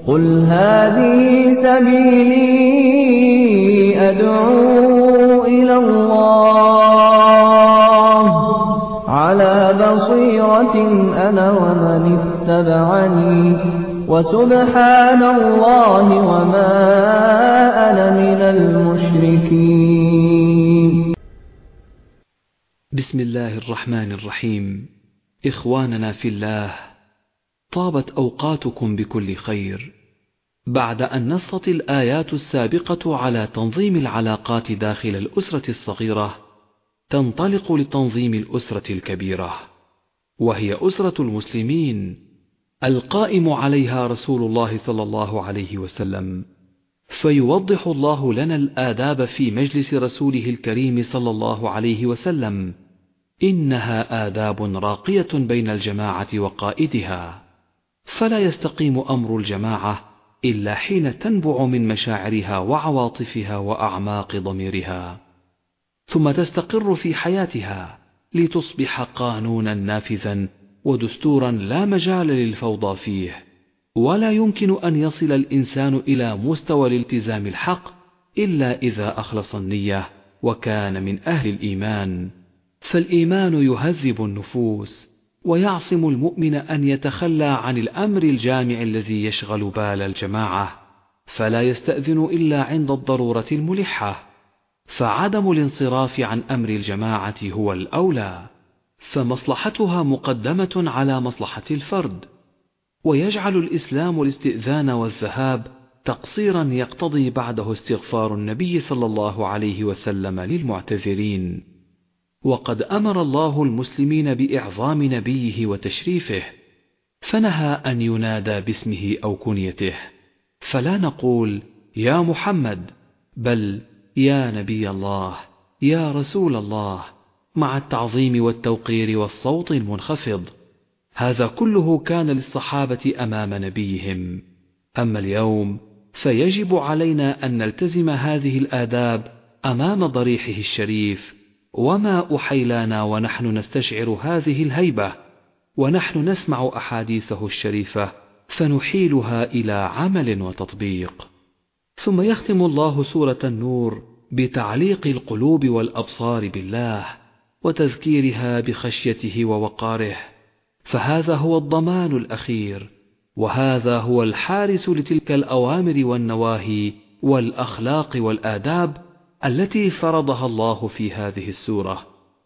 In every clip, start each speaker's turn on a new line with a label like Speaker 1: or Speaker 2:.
Speaker 1: قل هذه سبيلي أدعو إلى الله على بصيرة أنا ومن اتبعني وسبحان الله وما أنا من المشركين.
Speaker 2: بسم الله الرحمن الرحيم. إخواننا في الله، طابت أوقاتكم بكل خير. بعد أن نصت الآيات السابقة على تنظيم العلاقات داخل الأسرة الصغيرة، تنطلق لتنظيم الأسرة الكبيرة، وهي أسرة المسلمين القائم عليها رسول الله صلى الله عليه وسلم. فيوضح الله لنا الآداب في مجلس رسوله الكريم صلى الله عليه وسلم، إنها آداب راقية بين الجماعة وقائدها، فلا يستقيم أمر الجماعة إلا حين تنبع من مشاعرها وعواطفها وأعماق ضميرها، ثم تستقر في حياتها لتصبح قانونا نافذا ودستورا لا مجال للفوضى فيه. ولا يمكن أن يصل الإنسان إلى مستوى الالتزام الحق إلا إذا أخلص النية وكان من أهل الإيمان، فالإيمان يهذب النفوس ويعصم المؤمن أن يتخلى عن الأمر الجامع الذي يشغل بال الجماعة، فلا يستأذن إلا عند الضرورة الملحة، فعدم الانصراف عن أمر الجماعة هو الأولى، فمصلحتها مقدمة على مصلحة الفرد. ويجعل الإسلام الاستئذان والذهاب تقصيرا يقتضي بعده استغفار النبي صلى الله عليه وسلم للمعتذرين. وقد أمر الله المسلمين بإعظام نبيه وتشريفه، فنهى أن ينادى باسمه أو كنيته، فلا نقول يا محمد، بل يا نبي الله، يا رسول الله، مع التعظيم والتوقير والصوت المنخفض. هذا كله كان للصحابة أمام نبيهم. أما اليوم فيجب علينا أن نلتزم هذه الآداب أمام ضريحه الشريف، وما أحيلانا ونحن نستشعر هذه الهيبة ونحن نسمع أحاديثه الشريفة فنحيلها إلى عمل وتطبيق. ثم يختم الله سورة النور بتعليق القلوب والأبصار بالله وتذكيرها بخشيته ووقاره، فهذا هو الضمان الأخير، وهذا هو الحارس لتلك الأوامر والنواهي والأخلاق والآداب التي فرضها الله في هذه السورة.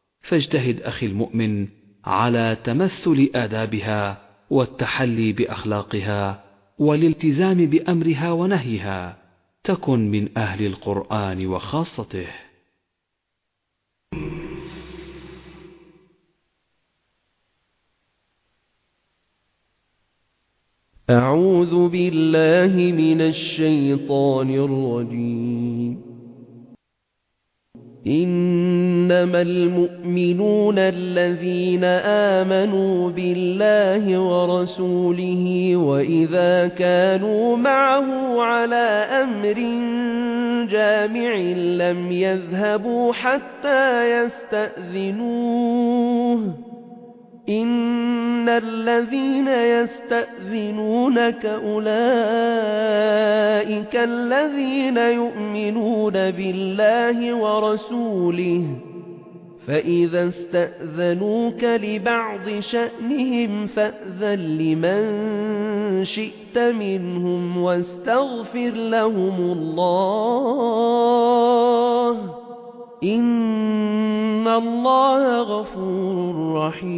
Speaker 2: فاجتهد أخي المؤمن على تمثل آدابها والتحلي بأخلاقها والالتزام بأمرها ونهيها، تكن من أهل القرآن وخاصته.
Speaker 3: أعوذ بالله من الشيطان الرجيم. إنما المؤمنون الذين آمنوا بالله ورسوله وإذا كانوا معه على أمر جامع لم يذهبوا حتى يستأذنوه. إن الذين يستأذنونك أولئك الذين يؤمنون بالله ورسوله، فإذا استأذنوك لبعض شأنهم فأذن لمن شئت منهم واستغفر لهم الله، إن الله غفور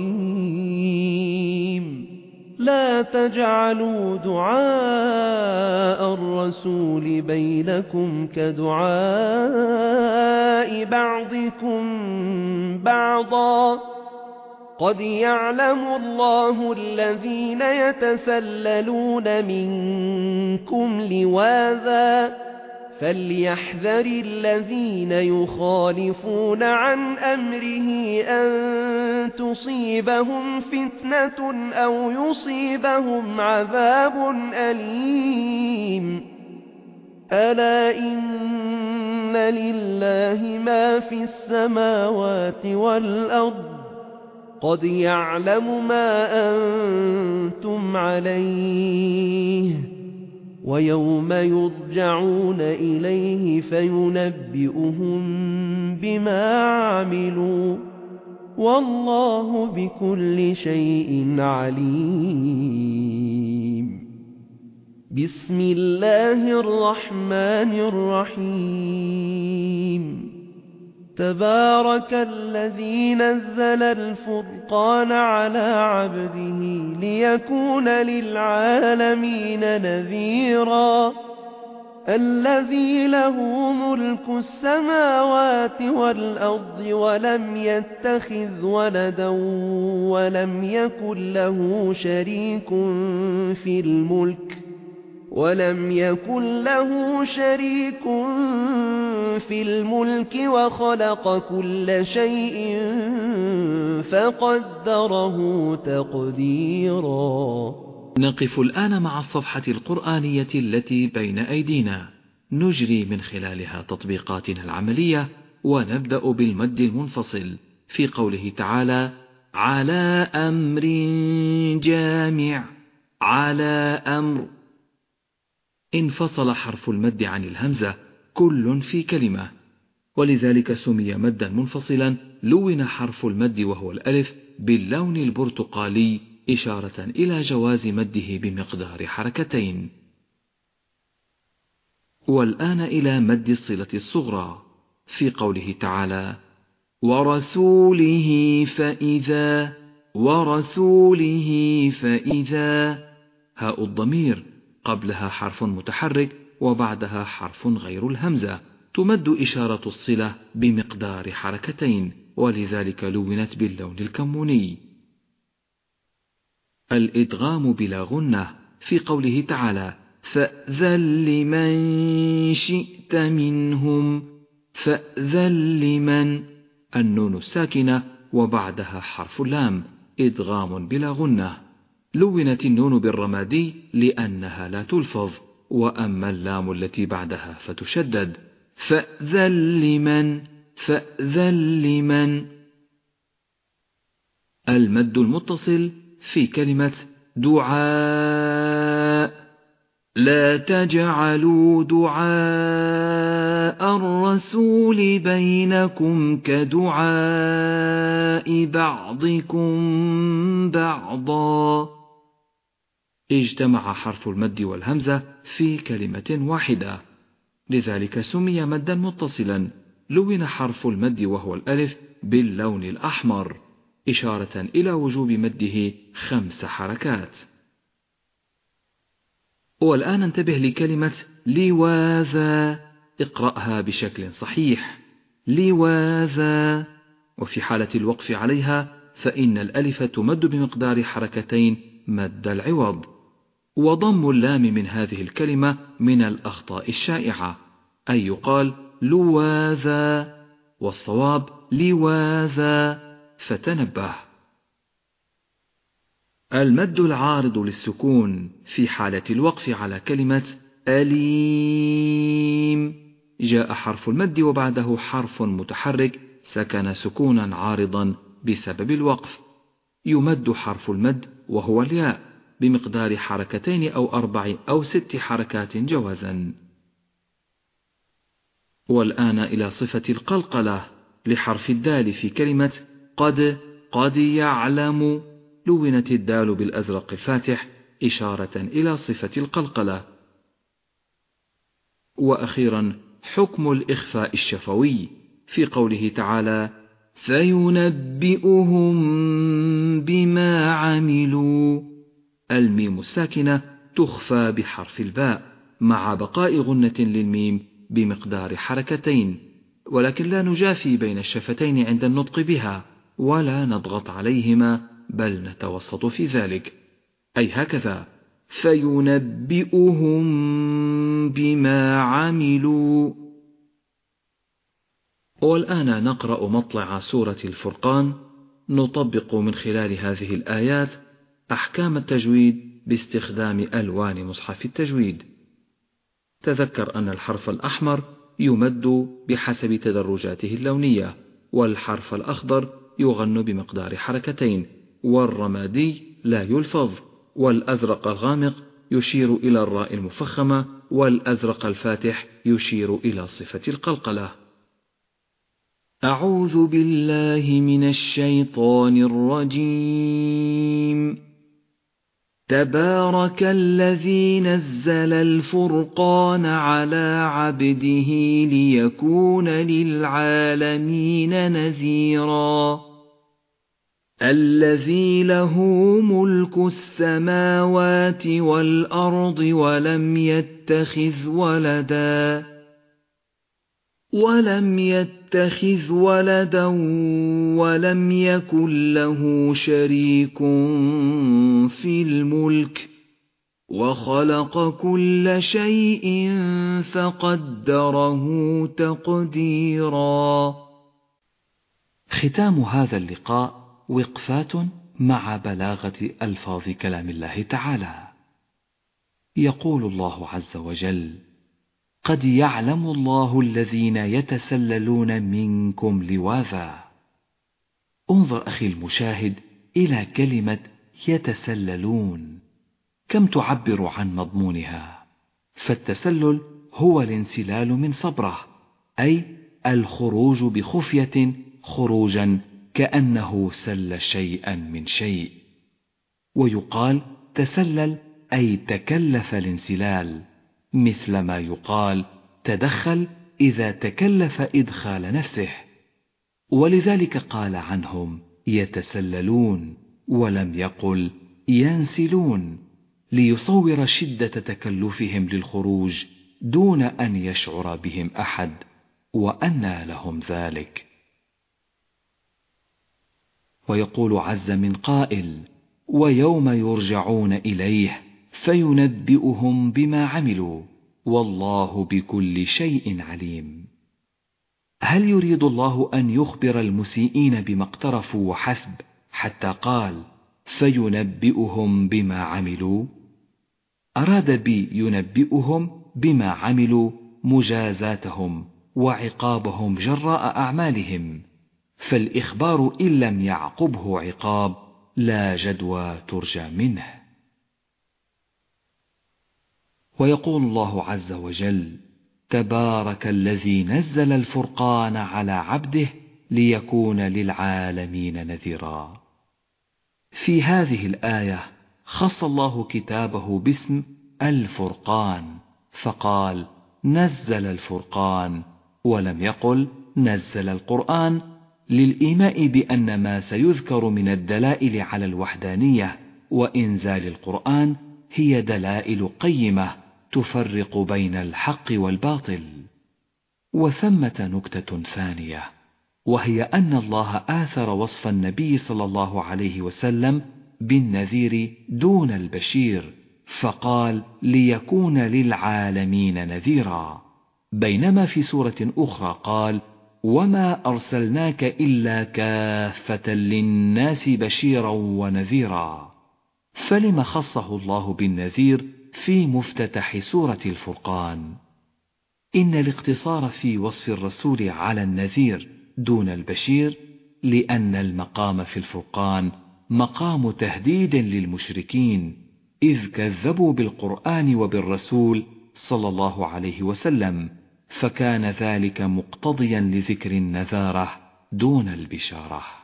Speaker 3: رحيم. لا تجعلوا دعاء الرسول بينكم كدعاء بعضكم بعضا، قد يعلم الله الذين يتسللون منكم لواذا، فليحذر الذين يخالفون عن أمره أن تصيبهم فتنة أو يصيبهم عذاب أليم. ألا إن لله ما في السماوات والأرض، قد يعلم ما أنتم عليه، ويوم يرجعون إليه فينبئهم بما عملوا والله بكل شيء عليم. بسم الله الرحمن الرحيم. تبارك الذي نزل الفرقان على عبده ليكون للعالمين نذيرا. الذي له ملك السماوات والأرض ولم يتخذ ولدا ولم يكن له شريك في الملك وخلق كل شيء فقدره تقديرا.
Speaker 2: نقف الآن مع الصفحة القرآنية التي بين أيدينا، نجري من خلالها تطبيقاتنا العملية، ونبدأ بالمد المنفصل في قوله تعالى: على أمر جامع. على أمر. انفصل حرف المد عن الهمزة كل في كلمة، ولذلك سمي مدا منفصلا. لون حرف المد وهو الألف باللون البرتقالي إشارة إلى جواز مده بمقدار حركتين. والآن إلى مد الصلة الصغرى في قوله تعالى: ورسوله فإذا. ورسوله فإذا. هاء الضمير قبلها حرف متحرك وبعدها حرف غير الهمزة، تمد إشارة الصلة بمقدار حركتين، ولذلك لونت باللون الكموني. الإدغام بلا غنة في قوله تعالى: فأذن لمن شئت منهم. فأذن لمن. النون الساكنة وبعدها حرف اللام، إدغام بلا غنة. لونت النون بالرمادي لأنها لا تلفظ، وأما اللام التي بعدها فتشدد. فأذن لمن. فأذن لمن. المد المتصل في كلمة دعاء. لا تجعلوا دعاء الرسول بينكم كدعاء بعضكم بعضا. اجتمع حرف المد والهمزة في كلمة واحدة، لذلك سمي مدا متصلا. لون حرف المد وهو الألف باللون الأحمر إشارة إلى وجوب مده 5 حركات. والآن انتبه لكلمة لواذا، اقرأها بشكل صحيح. لواذا. وفي حالة الوقف عليها فإن الألف تمد بمقدار حركتين مد العوض. وضم اللام من هذه الكلمة من الأخطاء الشائعة، أي يقال لواذا، والصواب لواذا، فتنبه. المد العارض للسكون في حالة الوقف على كلمة أليم. جاء حرف المد وبعده حرف متحرك سكن سكونا عارضا بسبب الوقف. يمد حرف المد وهو الياء بمقدار حركتين أو 4 أو 6 حركات جوازا. والآن إلى صفة القلقلة لحرف الدال في كلمة قد. قد يعلم. لونت الدال بالأزرق الفاتح إشارة إلى صفة القلقلة. وأخيرا حكم الإخفاء الشفوي في قوله تعالى: فينبئهم بما عملوا. الميم الساكنة تخفى بحرف الباء مع بقاء غنة للميم بمقدار حركتين، ولكن لا نجافي بين الشفتين عند النطق بها ولا نضغط عليهما، بل نتوسط في ذلك، أي هكذا: فينبئهم بما عملوا. والآن نقرأ مطلع سورة الفرقان، نطبق من خلال هذه الآيات أحكام التجويد باستخدام ألوان مصحف التجويد. تذكر أن الحرف الأحمر يمد بحسب تدرجاته اللونية، والحرف الأخضر يغن بمقدار حركتين، والرمادي لا يلفظ، والأزرق الغامق يشير إلى الراء المفخمة، والأزرق الفاتح يشير إلى صفة القلقلة. أعوذ بالله من الشيطان الرجيم. تبارك الذي نزل الفرقان على عبده ليكون للعالمين نذيرا. الذي له ملك السماوات والأرض ولم يتخذ ولدا ولم يكن له شريك في الملك وخلق كل شيء فقدره تقديرا. ختام هذا اللقاء وقفات مع بلاغة ألفاظ كلام الله تعالى. يقول الله عز وجل: قد يعلم الله الذين يتسللون منكم لواذا. انظر أخي المشاهد إلى كلمة يتسللون، كم تعبر عن مضمونها. فالتسلل هو الانسلال من صبره، أي الخروج بخفية خروجا كأنه سل شيئا من شيء. ويقال تسلل أي تكلف الانسلال، مثل ما يقال تدخل إذا تكلف إدخال نفسه. ولذلك قال عنهم يتسللون ولم يقل ينسلون، ليصور شدة تكلفهم للخروج دون أن يشعر بهم أحد، وأنى لهم ذلك. ويقول عز من قائل: ويوم يرجعون إليه فينبئهم بما عملوا والله بكل شيء عليم. هل يريد الله أن يخبر المسيئين بما اقترفوا وحسب حتى قال فينبئهم بما عملوا؟ أراد بينبئهم بما عملوا مجازاتهم وعقابهم جراء أعمالهم، فالإخبار إن لم يعقبه عقاب لا جدوى ترجى منه. ويقول الله عز وجل: تبارك الذي نزل الفرقان على عبده ليكون للعالمين نذيرا. في هذه الآية خص الله كتابه باسم الفرقان، فقال نزل الفرقان ولم يقل نزل القرآن، للإيماء بأن ما سيذكر من الدلائل على الوحدانية وإنزال القرآن هي دلائل قيمة تفرق بين الحق والباطل. وثمة نكتة ثانية، وهي أن الله آثر وصف النبي صلى الله عليه وسلم بالنذير دون البشير، فقال ليكون للعالمين نذيرا، بينما في سورة أخرى قال وما أرسلناك إلا كافة للناس بشيرا ونذيرا. فلم خصه الله بالنذير في مفتتح سورة الفرقان؟ إن الاقتصار في وصف الرسول على النذير دون البشير لأن المقام في الفرقان مقام تهديد للمشركين، إذ كذبوا بالقرآن وبالرسول صلى الله عليه وسلم، فكان ذلك مقتضيا لذكر النذارة دون البشارة.